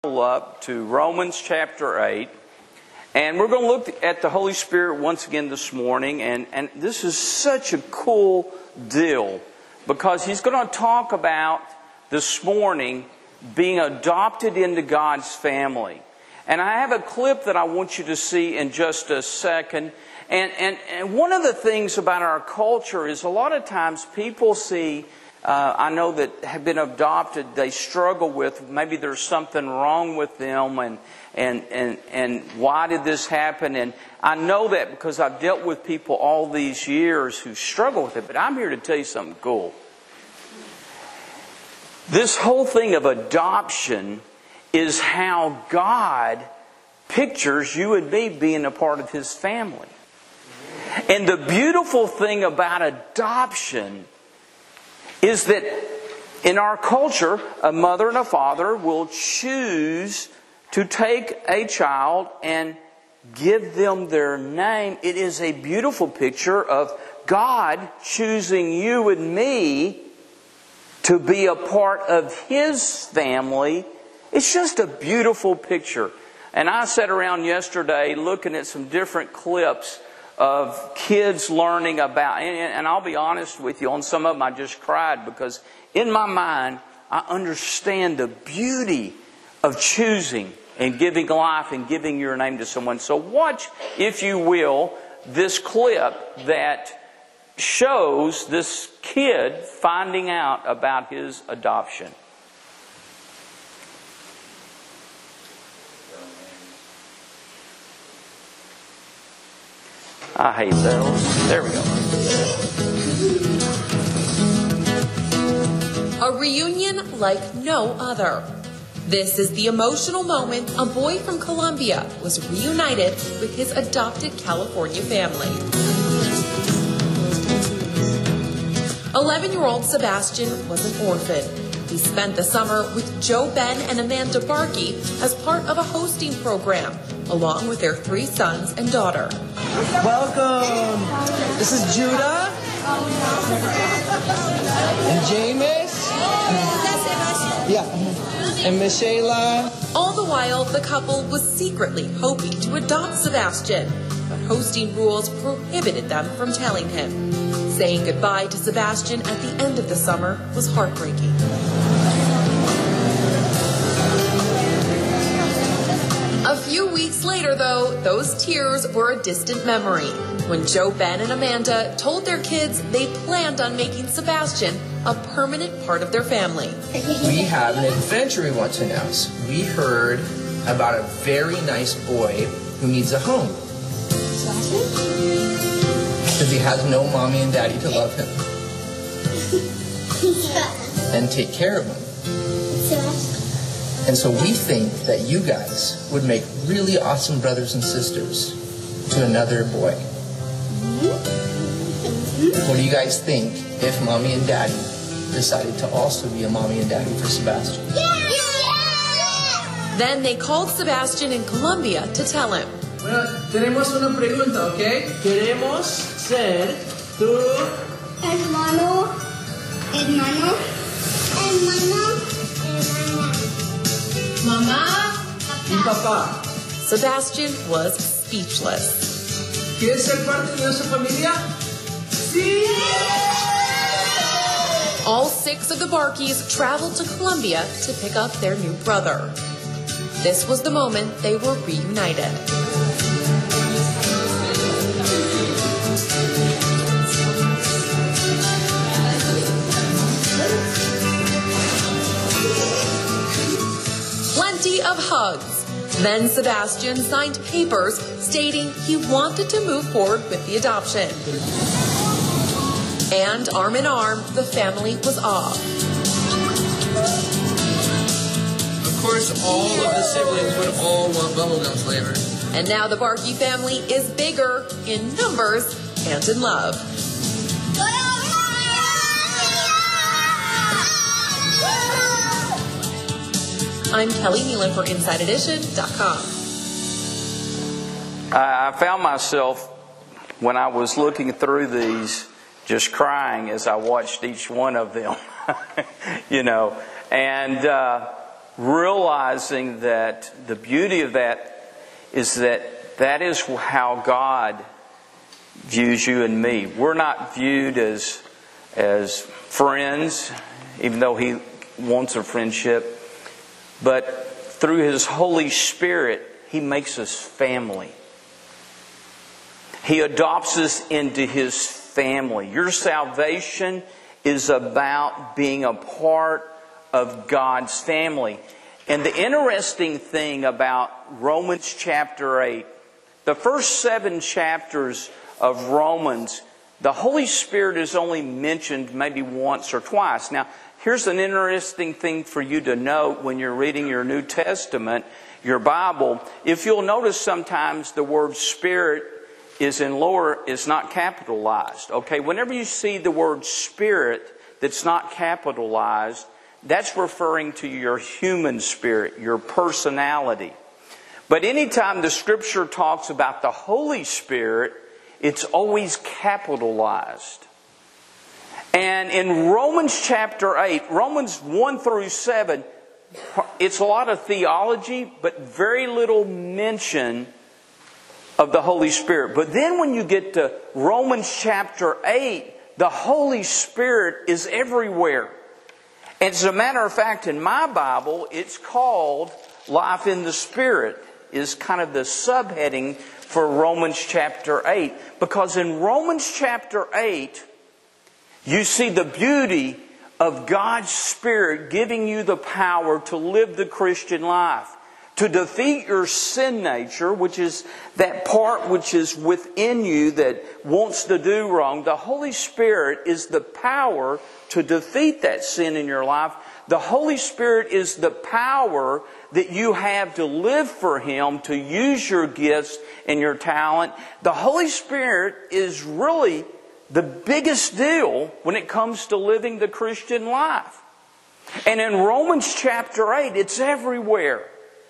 Up to Romans chapter 8, and we're going to look at the Holy Spirit once again this morning, and this is such a cool deal because he's going to talk about this morning being adopted into God's family. And I have a clip that I want you to see in just a second. And one of the things about our culture is a lot of times people see I know that have been adopted, they struggle with maybe there's something wrong with them and why did this happen? And I know that because I've dealt with people all these years who struggle with it, but I'm here to tell you something cool. This whole thing of adoption is how God pictures you and me being a part of His family. And the beautiful thing about adoption is that in our culture, a mother and a father will choose to take a child and give them their name. It is a beautiful picture of God choosing you and me to be a part of His family. It's just a beautiful picture. And I sat around yesterday looking at some different clips of kids learning about, and I'll be honest with you, on some of them I just cried because in my mind I understand the beauty of choosing and giving life and giving your name to someone. So watch, if you will, this clip that shows this kid finding out about his adoption. I hate those. There we go. A reunion like no other. This is the emotional moment a boy from Colombia was reunited with his adopted California family. 11-year-old Sebastian was an orphan. He spent the summer with Joe Ben and Amanda Barkey as part of a hosting program, along with their 3 sons and daughter. Welcome. This is Judah and James. Yeah, and Michela. All the while, the couple was secretly hoping to adopt Sebastian, but hosting rules prohibited them from telling him. Saying goodbye to Sebastian at the end of the summer was heartbreaking. A few weeks later, though, those tears were a distant memory when Joe Ben and Amanda told their kids they planned on making Sebastian a permanent part of their family. We have an adventure we want to announce. We heard about a very nice boy who needs a home. Because he has no mommy and daddy to love him and take care of him. And so we think that you guys would make really awesome brothers and sisters to another boy. What do you guys think if mommy and daddy decided to also be a mommy and daddy for Sebastian? Then they called Sebastian in Colombia to tell him. Bueno, tenemos una pregunta, ¿ok? Queremos ser tu hermano. mamá y papá. Sebastian was speechless. ¿Quieres ser parte de nuestra familia? Sí! All 6 of the Barkeys traveled to Colombia to pick up their new brother. This was the moment they were reunited. Plenty of hugs. Then Sebastian signed papers stating he wanted to move forward with the adoption. And arm in arm, the family was off. Of course, all of the siblings would all want bubblegum flavor. And now the Barkey family is bigger in numbers and in love. I'm Kelly Nealon for InsideEdition.com. I found myself, when I was looking through these, just crying as I watched each one of them. And realizing that the beauty of that is that is how God views you and me. We're not viewed as friends, even though He wants a friendship. But through His Holy Spirit, He makes us family. He adopts us into His family. Your salvation is about being a part of God's family. And the interesting thing about Romans chapter 8, the first 7 chapters of Romans, the Holy Spirit is only mentioned maybe once or twice. Now, here's an interesting thing for you to note when you're reading your New Testament, your Bible. If you'll notice sometimes the word Spirit is not capitalized. Okay, whenever you see the word Spirit that's not capitalized, that's referring to your human spirit, your personality. But anytime the Scripture talks about the Holy Spirit, it's always capitalized. And in Romans chapter 8, Romans 1 through 7, it's a lot of theology, but very little mention of the Holy Spirit. But then when you get to Romans chapter 8, the Holy Spirit is everywhere. As a matter of fact, in my Bible, it's called Life in the Spirit, is kind of the subheading for Romans chapter 8. Because in Romans chapter 8, you see the beauty of God's Spirit giving you the power to live the Christian life. To defeat your sin nature, which is that part which is within you that wants to do wrong. The Holy Spirit is the power to defeat that sin in your life. The Holy Spirit is the power that you have to live for Him, to use your gifts and your talent. The Holy Spirit is really the biggest deal when it comes to living the Christian life. And in Romans chapter 8, it's everywhere.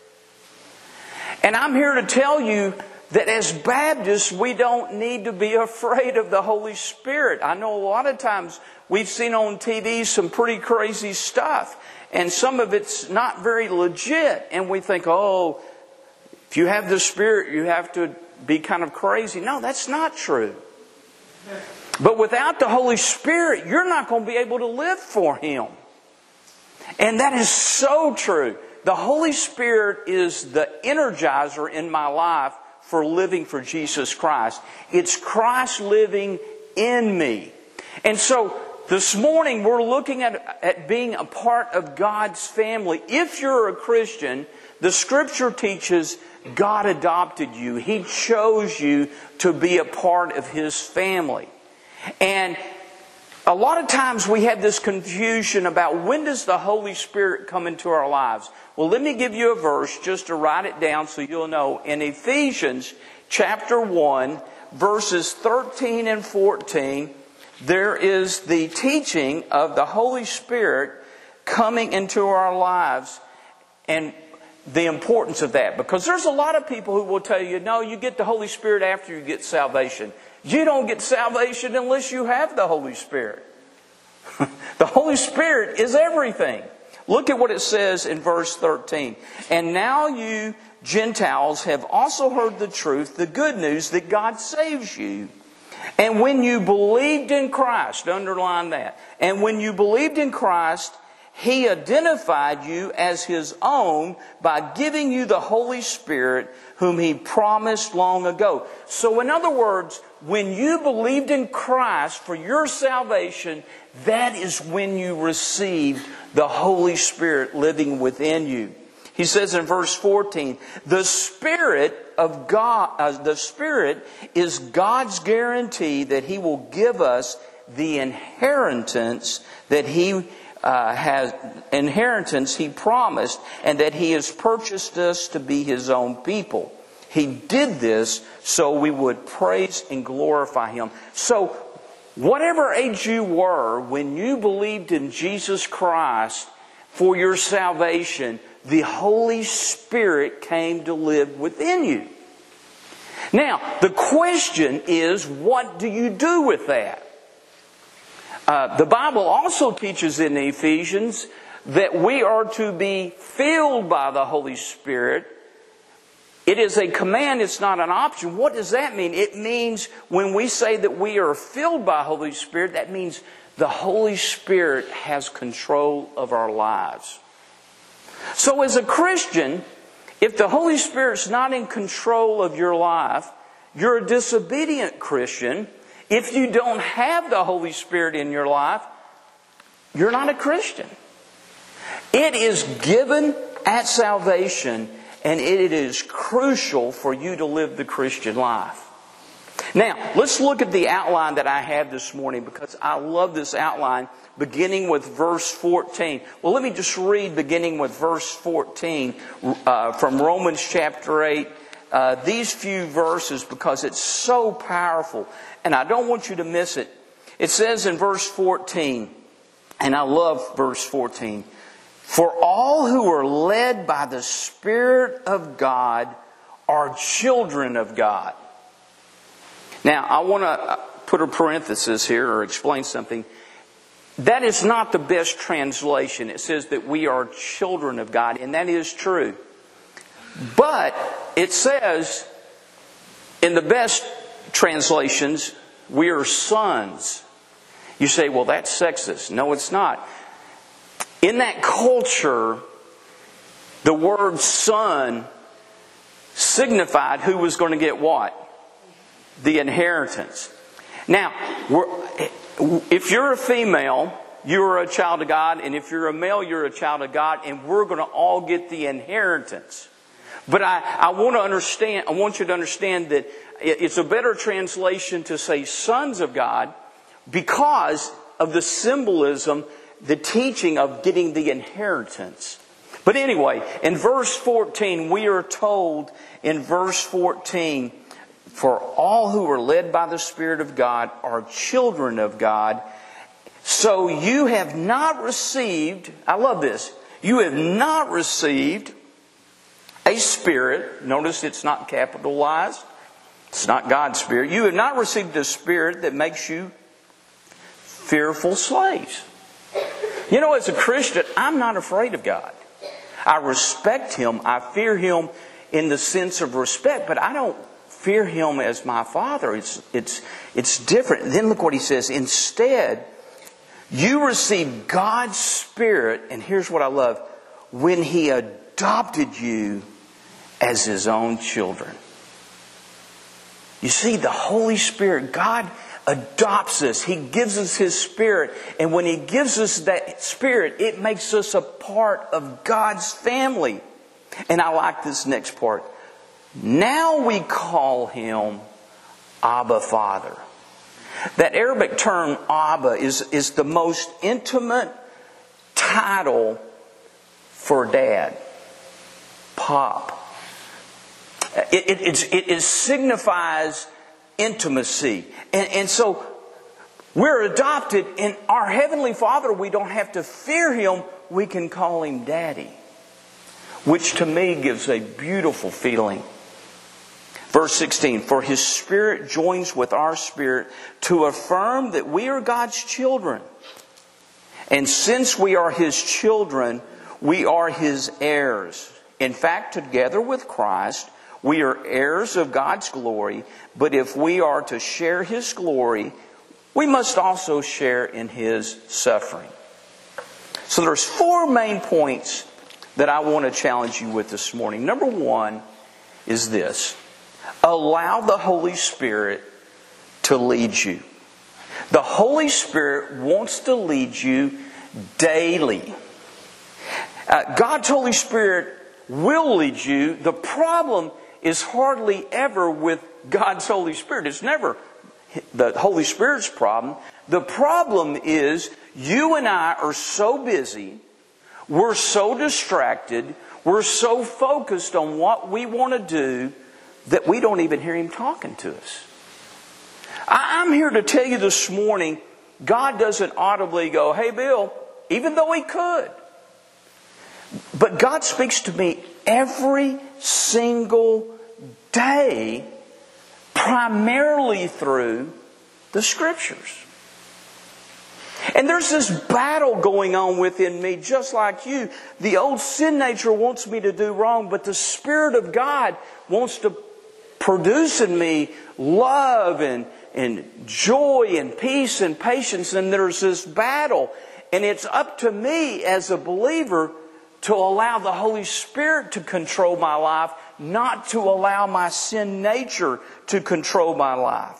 And I'm here to tell you that as Baptists, we don't need to be afraid of the Holy Spirit. I know a lot of times we've seen on TV some pretty crazy stuff. And some of it's not very legit. And we think, oh, if you have the Spirit, you have to be kind of crazy. No, that's not true. But without the Holy Spirit, you're not going to be able to live for Him. And that is so true. The Holy Spirit is the energizer in my life for living for Jesus Christ. It's Christ living in me. And so this morning we're looking at being a part of God's family. If you're a Christian, the Scripture teaches God adopted you. He chose you to be a part of His family. And a lot of times we have this confusion about when does the Holy Spirit come into our lives. Well, let me give you a verse just to write it down so you'll know. In Ephesians chapter 1, verses 13 and 14, there is the teaching of the Holy Spirit coming into our lives and the importance of that. Because there's a lot of people who will tell you, no, you get the Holy Spirit after you get salvation. You don't get salvation unless you have the Holy Spirit. The Holy Spirit is everything. Look at what it says in verse 13. And now you Gentiles have also heard the truth, the good news that God saves you. And when you believed in Christ, underline that. And when you believed in Christ, He identified you as His own by giving you the Holy Spirit whom He promised long ago. So in other words, when you believed in Christ for your salvation, that is when you received the Holy Spirit living within you. He says in verse 14, the Spirit of God, the Spirit is God's guarantee that He will give us the inheritance that He He promised, and that He has purchased us to be His own people. He did this so we would praise and glorify Him. So, whatever age you were when you believed in Jesus Christ for your salvation, the Holy Spirit came to live within you. Now, the question is, what do you do with that? The Bible also teaches in Ephesians that we are to be filled by the Holy Spirit. It is a command, it's not an option. What does that mean? It means when we say that we are filled by the Holy Spirit, that means the Holy Spirit has control of our lives. So as a Christian, if the Holy Spirit's not in control of your life, you're a disobedient Christian. If you don't have the Holy Spirit in your life, you're not a Christian. It is given at salvation, and it is crucial for you to live the Christian life. Now, let's look at the outline that I have this morning, because I love this outline, beginning with verse 14. Well, let me just read beginning with verse 14 from Romans chapter 8. These few verses, because it's so powerful, and I don't want you to miss it. It says in verse 14, and I love verse 14, "For all who are led by the Spirit of God are children of God." Now, I want to put a parenthesis here or explain something. That is not the best translation. It says that we are children of God, and that is true. But it says, in the best translations, we are sons. You say, well, that's sexist. No, it's not. In that culture, the word son signified who was going to get what? The inheritance. Now, if you're a female, you're a child of God, and if you're a male, you're a child of God, and we're going to all get the inheritance. But I want you to understand that it's a better translation to say sons of God because of the symbolism, the teaching of getting the inheritance. But anyway, in verse 14, we are told in verse 14, "For all who are led by the Spirit of God are children of God. So you have not received," I love this, "you have not received a spirit," notice it's not capitalized, it's not God's Spirit, "you have not received a spirit that makes you fearful slaves." You know, as a Christian, I'm not afraid of God. I respect Him, I fear Him in the sense of respect, but I don't fear Him as my Father. It's different. Then look what he says. "Instead, you receive God's Spirit," and here's what I love, "when He adopted you as His own children." You see, the Holy Spirit, God adopts us. He gives us His Spirit. And when He gives us that Spirit, it makes us a part of God's family. And I like this next part. "Now we call Him Abba Father." That Arabic term Abba is the most intimate title for dad. Pop. It signifies intimacy. And so we're adopted, and our Heavenly Father, we don't have to fear Him. We can call Him Daddy, which to me gives a beautiful feeling. Verse 16, "For His Spirit joins with our spirit to affirm that we are God's children. And since we are His children, we are His heirs. In fact, together with Christ, we are heirs of God's glory. But if we are to share His glory, we must also share in His suffering." So there's 4 main points that I want to challenge you with this morning. Number 1 is this. Allow the Holy Spirit to lead you. The Holy Spirit wants to lead you daily. God's Holy Spirit will lead you. The problem is hardly ever with God's Holy Spirit. It's never the Holy Spirit's problem. The problem is you and I are so busy, we're so distracted, we're so focused on what we want to do that we don't even hear Him talking to us. I'm here to tell you this morning, God doesn't audibly go, "Hey Bill," even though He could. But God speaks to me every single day, primarily through the Scriptures. And there's this battle going on within me, just like you. The old sin nature wants me to do wrong, but the Spirit of God wants to produce in me love and joy and peace and patience. And there's this battle. And it's up to me as a believer to allow the Holy Spirit to control my life, not to allow my sin nature to control my life.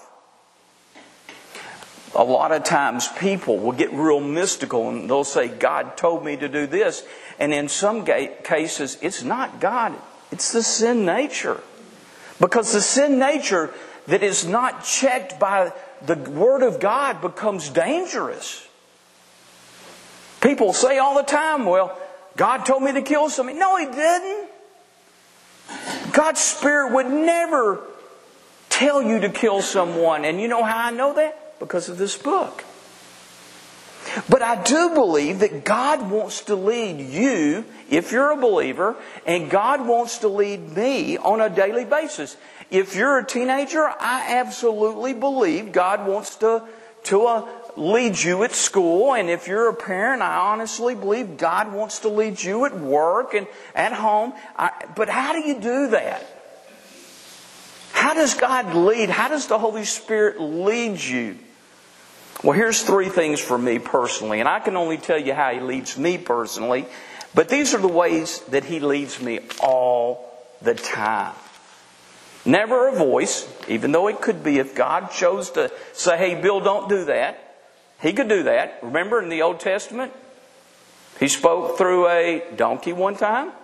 A lot of times people will get real mystical and they'll say, God told me to do this. And in some cases, it's not God. It's the sin nature. Because the sin nature that is not checked by the Word of God becomes dangerous. People say all the time, well, God told me to kill somebody. No, He didn't. God's Spirit would never tell you to kill someone. And you know how I know that? Because of this book. But I do believe that God wants to lead you, if you're a believer, and God wants to lead me on a daily basis. If you're a teenager, I absolutely believe God wants to lead you at school. And if you're a parent, I honestly believe God wants to lead you at work and at home. But how do you do that? How does God lead? How does the Holy Spirit lead you? Well, here's 3 things for me personally. And I can only tell you how He leads me personally. But these are the ways that He leads me all the time. Never a voice, even though it could be if God chose to say, hey, Bill, don't do that. He could do that. Remember in the Old Testament, He spoke through a donkey one time.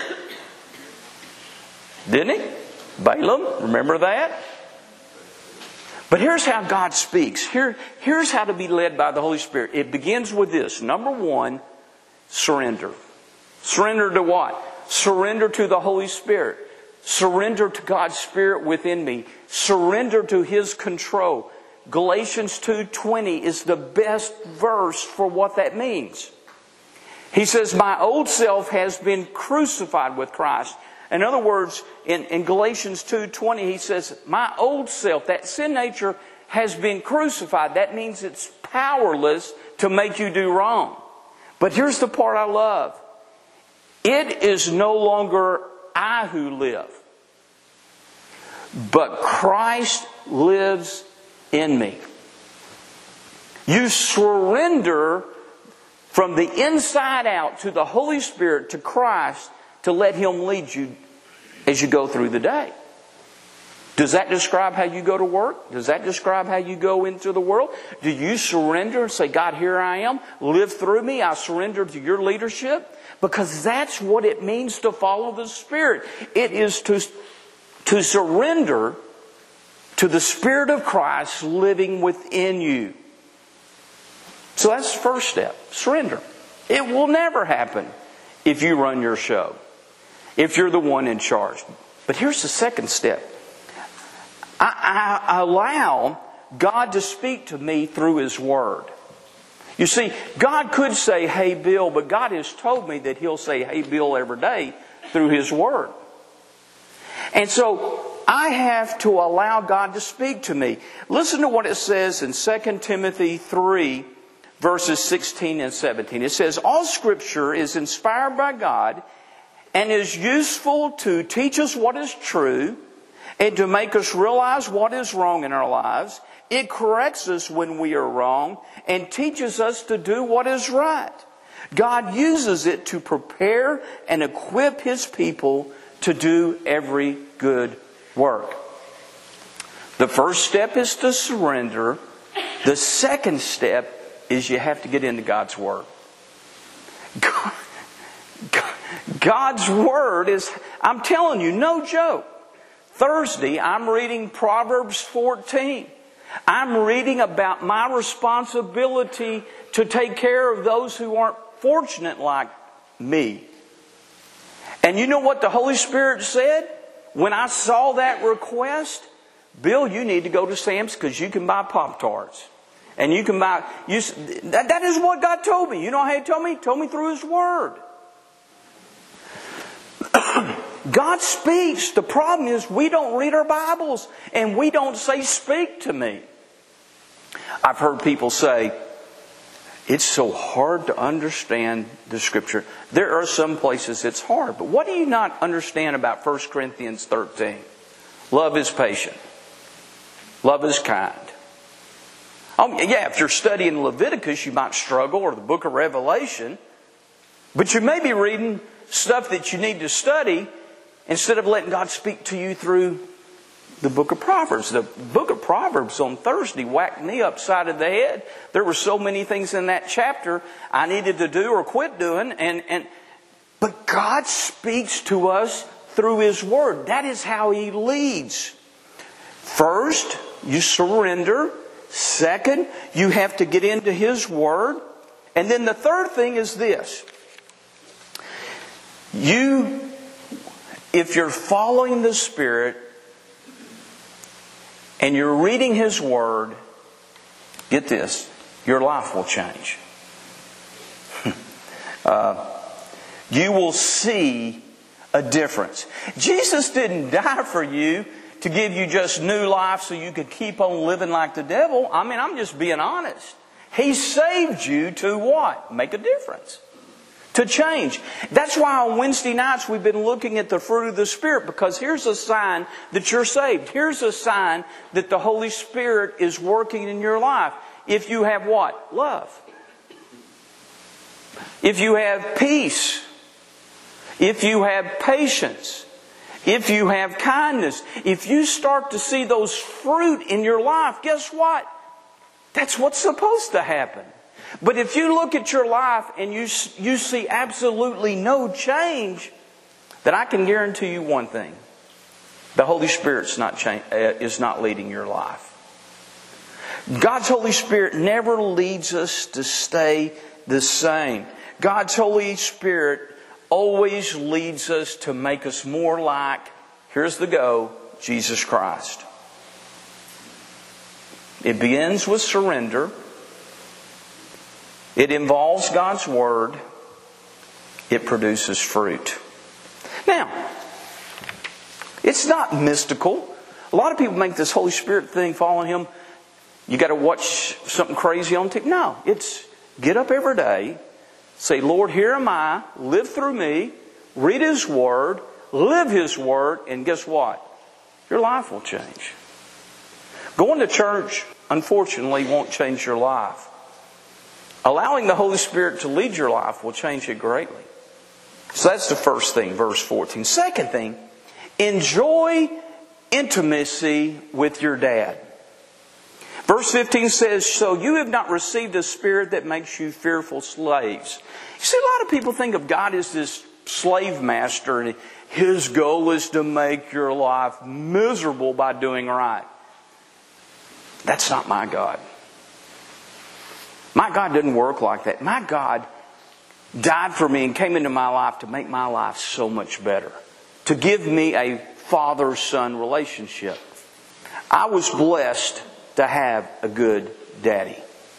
Didn't He? Balaam, remember that? But here's how God speaks. Here's how to be led by the Holy Spirit. It begins with this. Number 1, surrender. Surrender to what? Surrender to the Holy Spirit. Surrender to God's Spirit within me. Surrender to His control. Galatians 2:20 is the best verse for what that means. He says, my old self has been crucified with Christ. In other words, in Galatians 2:20, he says, my old self, that sin nature, has been crucified. That means it's powerless to make you do wrong. But here's the part I love. It is no longer I who live, but Christ lives in me. You surrender from the inside out to the Holy Spirit, to Christ, to let Him lead you as you go through the day. Does that describe how you go to work? Does that describe how you go into the world? Do you surrender and say, God, here I am. Live through me. I surrender to your leadership. Because that's what it means to follow the Spirit. It is to surrender to the Spirit of Christ living within you. So that's the first step. Surrender. It will never happen if you run your show, if you're the one in charge. But here's the second step. I allow God to speak to me through His Word. You see, God could say, hey, Bill, but God has told me that He'll say, hey, Bill, every day through His Word. And so I have to allow God to speak to me. Listen to what it says in 2 Timothy 3, verses 16 and 17. It says, all Scripture is inspired by God and is useful to teach us what is true and to make us realize what is wrong in our lives. It corrects us when we are wrong and teaches us to do what is right. God uses it to prepare and equip His people to do every good work. The first step is to surrender. The second step is you have to get into God's Word. God's Word is, I'm telling you, no joke. Thursday, I'm reading Proverbs 14. I'm reading about my responsibility to take care of those who aren't fortunate like me. And you know what the Holy Spirit said? When I saw that request, Bill, you need to go to Sam's because you can buy Pop-Tarts. And you can buy... That is what God told me. You know how He told me? He told me through His Word. God speaks. The problem is we don't read our Bibles and we don't say, speak to me. I've heard people say, It's so hard to understand the Scripture. There are some places it's hard. But what do you not understand about 1 Corinthians 13? Love is patient. Love is kind. Oh, yeah, if you're studying Leviticus, you might struggle, or the book of Revelation. But you may be reading stuff that you need to study instead of letting God speak to you through the book of Proverbs. The book of Proverbs on Thursday whacked me upside of the head. There were so many things in that chapter I needed to do or quit doing. But God speaks to us through His Word. That is how He leads. First, you surrender. Second, you have to get into His Word. And then the third thing is this. If you're following the Spirit and you're reading His Word, get this, your life will change. You will see a difference. Jesus didn't die for you to give you just new life so you could keep on living like the devil. I mean, I'm just being honest. He saved you to what? Make a difference. To change. That's why on Wednesday nights we've been looking at the fruit of the Spirit, because here's a sign that you're saved. Here's a sign that the Holy Spirit is working in your life. If you have what? Love. If you have peace. If you have patience. If you have kindness. If you start to see those fruit in your life, guess what? That's what's supposed to happen. But if you look at your life and you see absolutely no change, then I can guarantee you one thing. The Holy Spirit is not leading your life. God's Holy Spirit never leads us to stay the same. God's Holy Spirit always leads us to make us more like, here's the go, Jesus Christ. It begins with surrender. It involves God's Word. It produces fruit. Now, it's not mystical. A lot of people make this Holy Spirit thing, following Him, you got to watch something crazy on TV. No, it's get up every day, say, Lord, here am I, live through me, read His Word, live His Word, and guess what? Your life will change. Going to church, unfortunately, won't change your life. Allowing the Holy Spirit to lead your life will change it greatly. So that's the first thing, verse 14. Second thing, enjoy intimacy with your dad. Verse 15 says, so you have not received a spirit that makes you fearful slaves. You see, a lot of people think of God as this slave master, and His goal is to make your life miserable by doing right. That's not my God. My God doesn't work like that. My God died for me and came into my life to make my life so much better. To give me a father-son relationship. I was blessed to have a good daddy.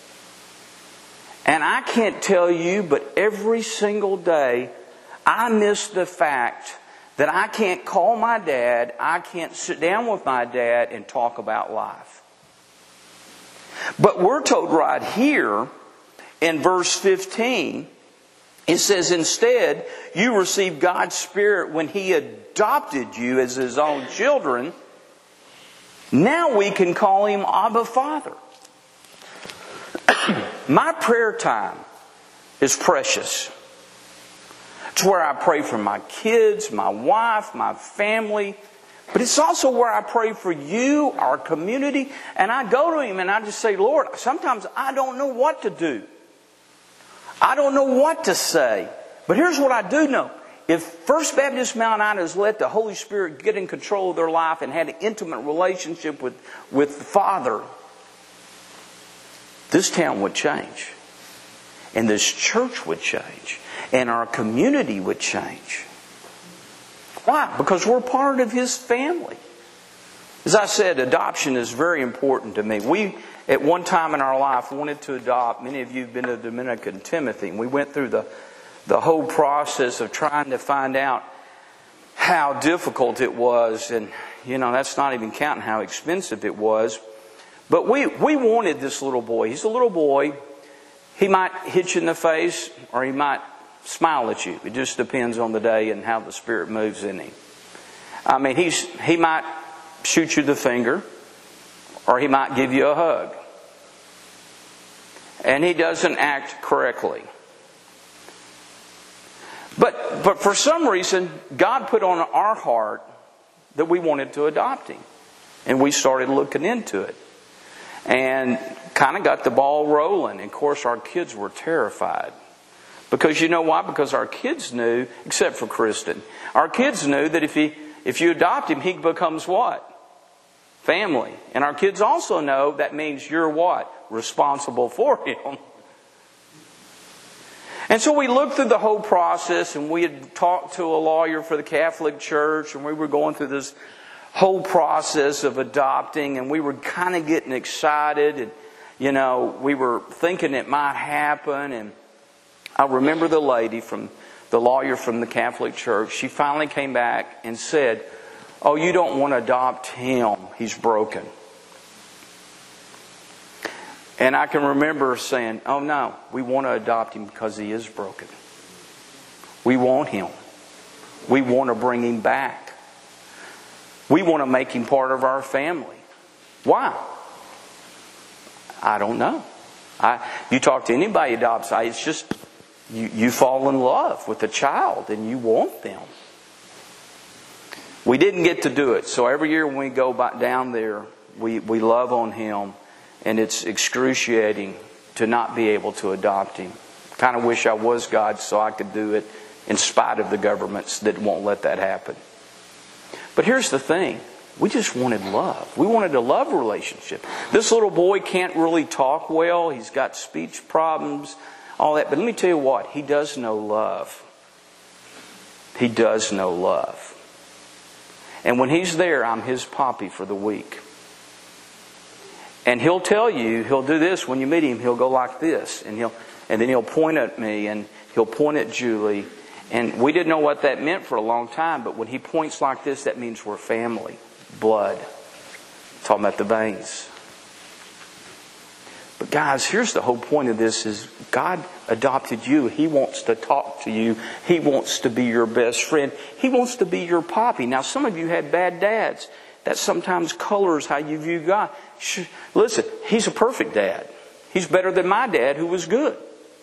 And I can't tell you, but every single day I miss the fact that I can't call my dad, I can't sit down with my dad and talk about life. But we're told right here in verse 15, it says, instead, you received God's Spirit when He adopted you as His own children. Now we can call Him Abba Father. My prayer time is precious. It's where I pray for my kids, my wife, my family. But it's also where I pray for you, our community. And I go to Him and I just say, Lord, sometimes I don't know what to do. I don't know what to say. But here's what I do know. If First Baptist Mount Ida has let the Holy Spirit get in control of their life and had an intimate relationship with the Father, this town would change. And this church would change. And our community would change. Why? Because we're part of His family. As I said, adoption is very important to me. We, at one time in our life, wanted to adopt. Many of you have been to Dominican Timothy. And we went through the whole process of trying to find out how difficult it was. And, that's not even counting how expensive it was. But we wanted this little boy. He's a little boy. He might hit you in the face or he might smile at you. It just depends on the day and how the Spirit moves in him. I mean, he might shoot you the finger or he might give you a hug. And he doesn't act correctly. But for some reason, God put on our heart that we wanted to adopt him. And we started looking into it. And kind of got the ball rolling. And of course, our kids were terrified. Because you know why? Because our kids knew, except for Kristen, our kids knew that if you adopt him, he becomes what? Family. And our kids also know that means you're what? Responsible for him. And so we looked through the whole process, and we had talked to a lawyer for the Catholic Church, and we were going through this whole process of adopting, and we were kind of getting excited, and we were thinking it might happen. And I remember the lawyer from the Catholic Church, she finally came back and said, "Oh, you don't want to adopt him. He's broken." And I can remember saying, "Oh no, we want to adopt him because he is broken. We want him. We want to bring him back. We want to make him part of our family." Why? I don't know. You talk to anybody who adopts, it's just you fall in love with a child and you want them. We didn't get to do it. So every year when we go back down there, we love on him. And it's excruciating to not be able to adopt him. Kind of wish I was God so I could do it in spite of the governments that won't let that happen. But here's the thing. We just wanted love. We wanted a love relationship. This little boy can't really talk well. He's got speech problems, all that. But let me tell you what. He does know love. He does know love. And when he's there, I'm his poppy for the week. And he'll tell you, he'll do this when you meet him. He'll go like this. And then he'll point at me and he'll point at Julie. And we didn't know what that meant for a long time. But when he points like this, that means we're family. Blood. Talking about the veins. But guys, here's the whole point of this is God adopted you. He wants to talk to you. He wants to be your best friend. He wants to be your poppy. Now, some of you had bad dads. That sometimes colors how you view God. Listen, he's a perfect dad. He's better than my dad who was good.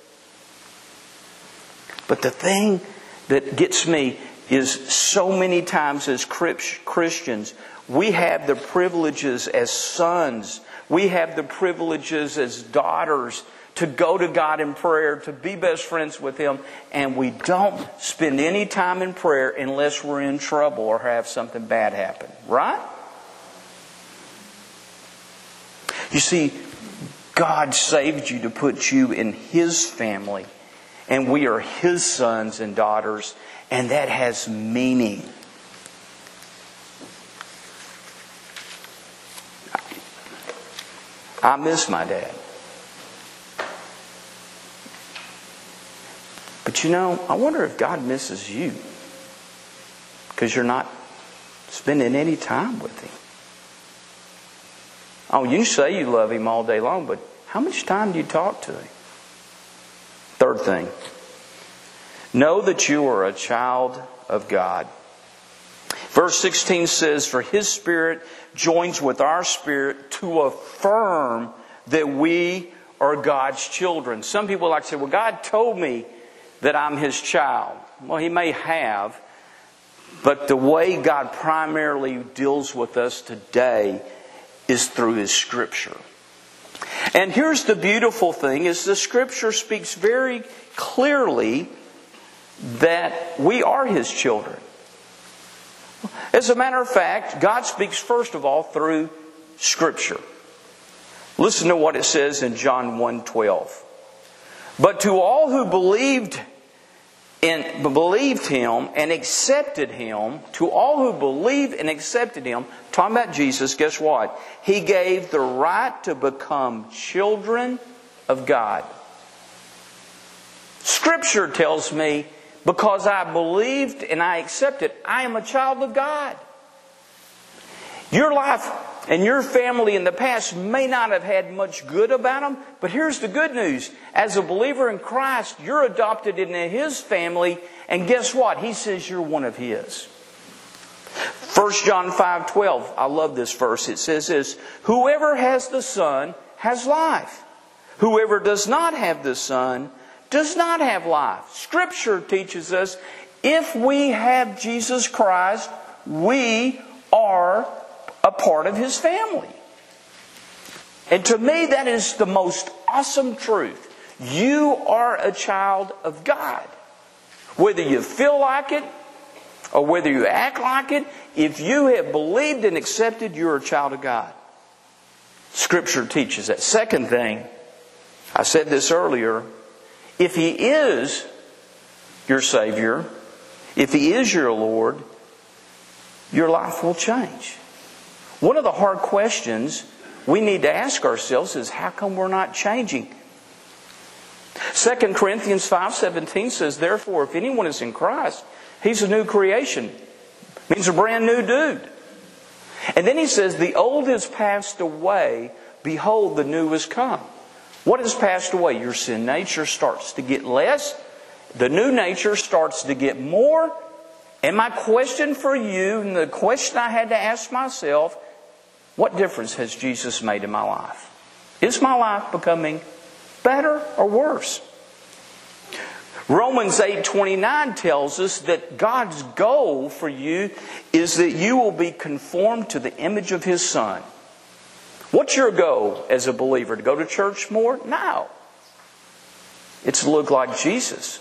But the thing that gets me is so many times as Christians, we have the privileges as sons. We have the privileges as daughters to go to God in prayer, to be best friends with him. And we don't spend any time in prayer unless we're in trouble or have something bad happen. Right? You see, God saved you to put you in his family. And we are his sons and daughters. And that has meaning. I miss my dad. But I wonder if God misses you. Because you're not spending any time with him. Oh, you say you love him all day long, but how much time do you talk to him? Third thing. Know that you are a child of God. Verse 16 says, "For his Spirit joins with our spirit to affirm that we are God's children." Some people like to say, "Well, God told me that I'm his child." Well, he may have. But the way God primarily deals with us today is through his Scripture. And here's the beautiful thing, is the Scripture speaks very clearly that we are his children. As a matter of fact, God speaks first of all through Scripture. Listen to what it says in John 1:12. "But to all who believed him and accepted him," to all who believed and accepted him, talking about Jesus, guess what? "He gave the right to become children of God." Scripture tells me, because I believed and I accepted, I am a child of God. Your life And your family in the past may not have had much good about them, but here's the good news. As a believer in Christ, you're adopted into His family, and guess what? He says you're one of His. 1 John 5:12, I love this verse. It says this, whoever has the Son has life. Whoever does not have the Son does not have life. Scripture teaches us if we have Jesus Christ, we are a part of His family. And to me, that is the most awesome truth. You are a child of God. Whether you feel like it or whether you act like it, if you have believed and accepted, you're a child of God. Scripture teaches that. Second thing, I said this earlier, if He is your Savior, if He is your Lord, your life will change. One of the hard questions we need to ask ourselves is, how come we're not changing? 2 Corinthians 5:17 says, therefore, if anyone is in Christ, he's a new creation. It means a brand new dude. And then he says, the old has passed away, behold, the new has come. What has passed away? Your sin nature starts to get less. The new nature starts to get more. And my question for you, and the question I had to ask myself, what difference has Jesus made in my life? Is my life becoming better or worse? Romans 8:29 tells us that God's goal for you is that you will be conformed to the image of His Son. What's your goal as a believer? To go to church more? No. It's to look like Jesus.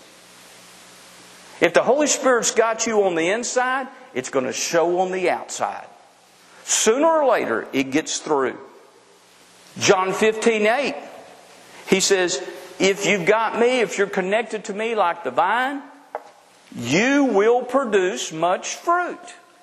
If the Holy Spirit's got you on the inside, it's going to show on the outside. Sooner or later, it gets through. John 15:8, He says, if you've got me, if you're connected to me like the vine, you will produce much fruit.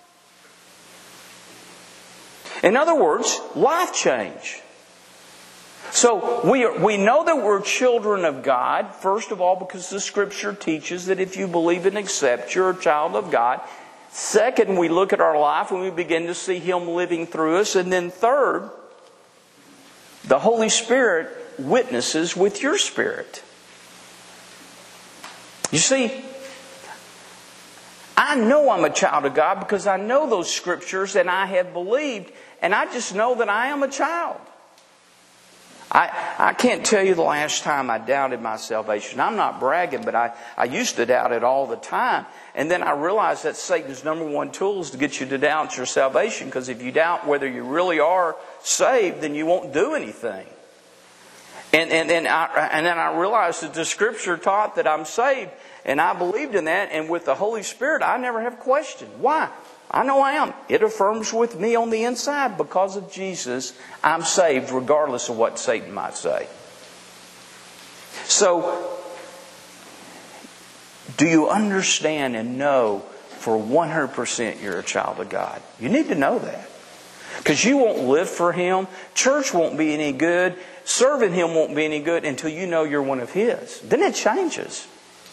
In other words, life change. So we know that we're children of God, first of all, because the Scripture teaches that if you believe and accept, you're a child of God. Second, we look at our life and we begin to see Him living through us. And then third, the Holy Spirit witnesses with your spirit. You see, I know I'm a child of God because I know those Scriptures and I have believed, and I just know that I am a child. I can't tell you the last time I doubted my salvation. I'm not bragging, but I used to doubt it all the time. And then I realized that Satan's number one tool is to get you to doubt your salvation. Because if you doubt whether you really are saved, then you won't do anything. And then I realized that the Scripture taught that I'm saved. And I believed in that. And with the Holy Spirit, I never have questioned. Why? I know I am. It affirms with me on the inside. Because of Jesus, I'm saved regardless of what Satan might say. So, do you understand and know for 100% you're a child of God? You need to know that. Because you won't live for Him. Church won't be any good. Serving Him won't be any good until you know you're one of His. Then it changes.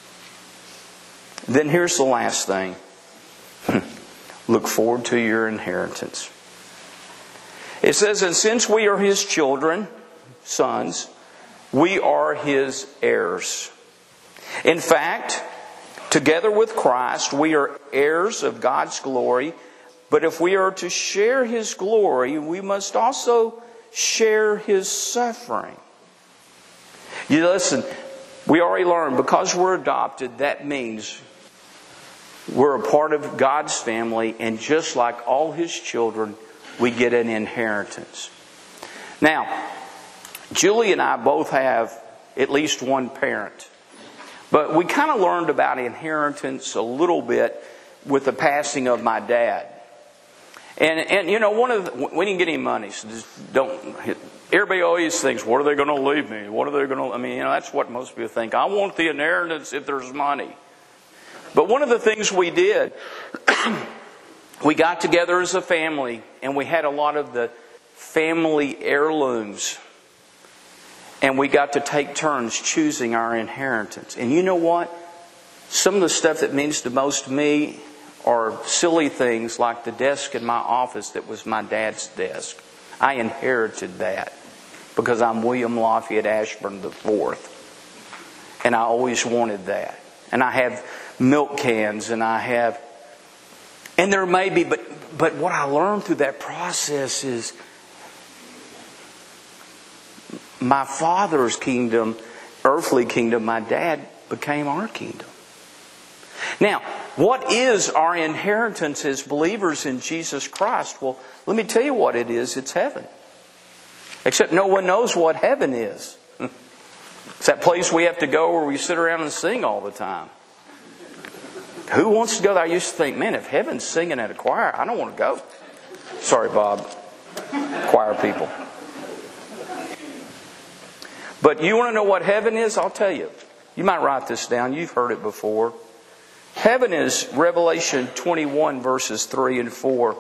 Then here's the last thing. Look forward to your inheritance. It says, and since we are His children, sons, we are His heirs. In fact, together with Christ, we are heirs of God's glory. But if we are to share His glory, we must also share His suffering. You listen, we already learned, because we're adopted, that means we're a part of God's family, and just like all His children, we get an inheritance. Now, Julie and I both have at least one parent. But we kind of learned about inheritance a little bit with the passing of my dad. And you know, we didn't get any money, so just don't. Everybody always thinks, what are they going to leave me? What are they going to? I mean, you know, that's what most people think. I want the inheritance if there's money. But one of the things we did, we got together as a family, and we had a lot of the family heirlooms. And we got to take turns choosing our inheritance. And you know what? Some of the stuff that means the most to me are silly things like the desk in my office that was my dad's desk. I inherited that because I'm William Lafayette Ashburn IV. And I always wanted that. And I have milk cans and and there may be, but what I learned through that process is my father's kingdom, earthly kingdom, my dad became our kingdom. Now, what is our inheritance as believers in Jesus Christ? Well, let me tell you what it is. It's heaven. Except no one knows what heaven is. It's that place we have to go where we sit around and sing all the time. Who wants to go there? I used to think, man, if heaven's singing at a choir, I don't want to go. Sorry, Bob. Choir people. But you want to know what heaven is? I'll tell you. You might write this down. You've heard it before. Heaven is Revelation 21 verses 3 and 4.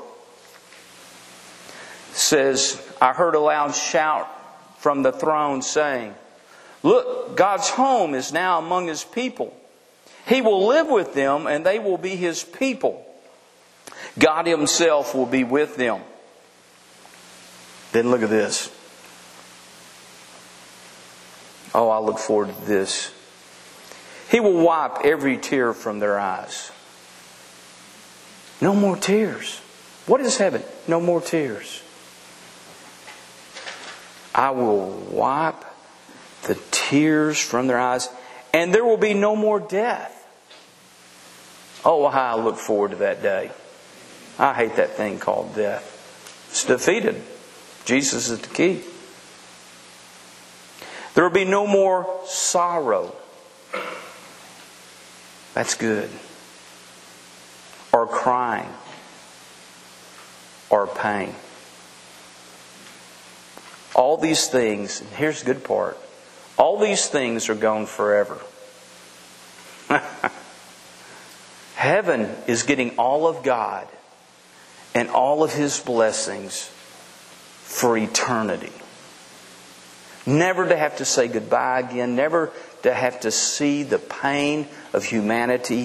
It says, I heard a loud shout from the throne saying, look, God's home is now among His people. He will live with them and they will be His people. God Himself will be with them. Then look at this. Oh, I look forward to this. He will wipe every tear from their eyes. No more tears. What is heaven? No more tears. I will wipe the tears from their eyes, and there will be no more death. Oh, how I look forward to that day. I hate that thing called death. It's defeated. Jesus is the key. There will be no more sorrow. That's good. Or crying. Or pain. All these things, and here's the good part, all these things are gone forever. Heaven is getting all of God and all of His blessings for eternity. Never to have to say goodbye again. Never to have to see the pain of humanity.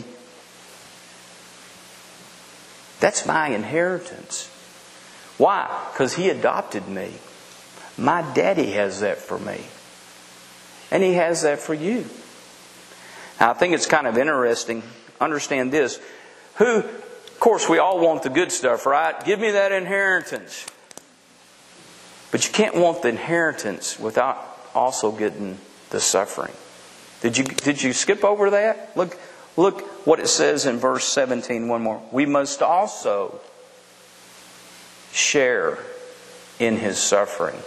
That's my inheritance. Why? Because He adopted me. My daddy has that for me. And He has that for you. Now, I think it's kind of interesting. Understand this. Of course, we all want the good stuff, right? Give me that inheritance. But you can't want the inheritance without also getting the suffering. Did you skip over that? Look what it says in verse 17 one more. We must also share in His suffering.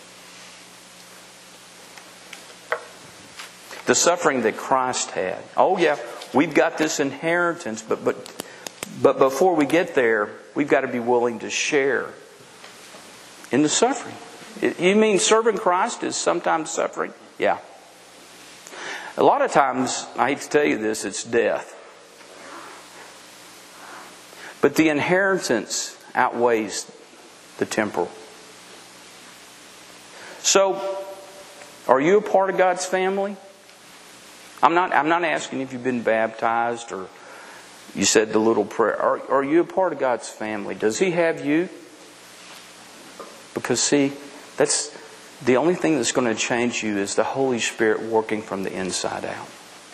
The suffering that Christ had. Oh yeah, we've got this inheritance, but before we get there, we've got to be willing to share in the suffering. You mean serving Christ is sometimes suffering? Yeah. A lot of times, I hate to tell you this, it's death. But the inheritance outweighs the temporal. So, are you a part of God's family? I'm not asking if you've been baptized or you said the little prayer. Are you a part of God's family? Does He have you? Because see, that's the only thing that's going to change you is the Holy Spirit working from the inside out.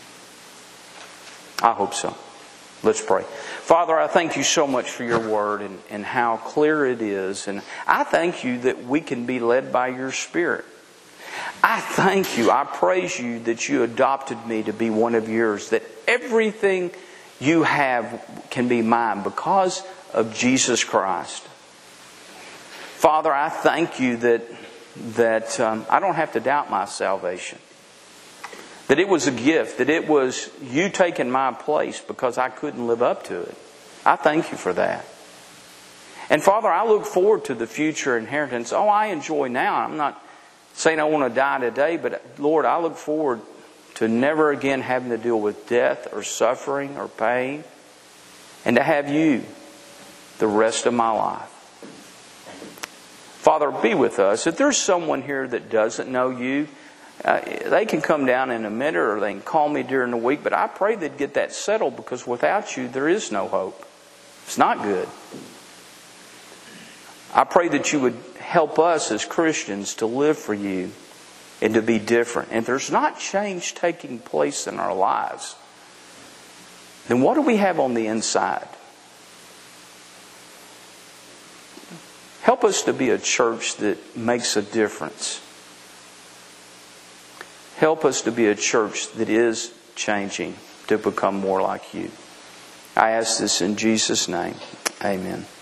I hope so. Let's pray. Father, I thank You so much for Your Word and how clear it is. And I thank You that we can be led by Your Spirit. I thank You, I praise You that You adopted me to be one of Yours. That everything You have can be mine because of Jesus Christ. Father, I thank You that I don't have to doubt my salvation. That it was a gift. That it was You taking my place because I couldn't live up to it. I thank You for that. And Father, I look forward to the future inheritance. Oh, I enjoy now. I'm not saying I want to die today, but Lord, I look forward to never again having to deal with death or suffering or pain. And to have You the rest of my life. Father, be with us. If there's someone here that doesn't know You, they can come down in a minute or they can call me during the week. But I pray they'd get that settled because without You, there is no hope. It's not good. I pray that You would help us as Christians to live for you and to be different. And if there's not change taking place in our lives, then what do we have on the inside? Help us to be a church that makes a difference. Help us to be a church that is changing to become more like you. I ask this in Jesus' name. Amen.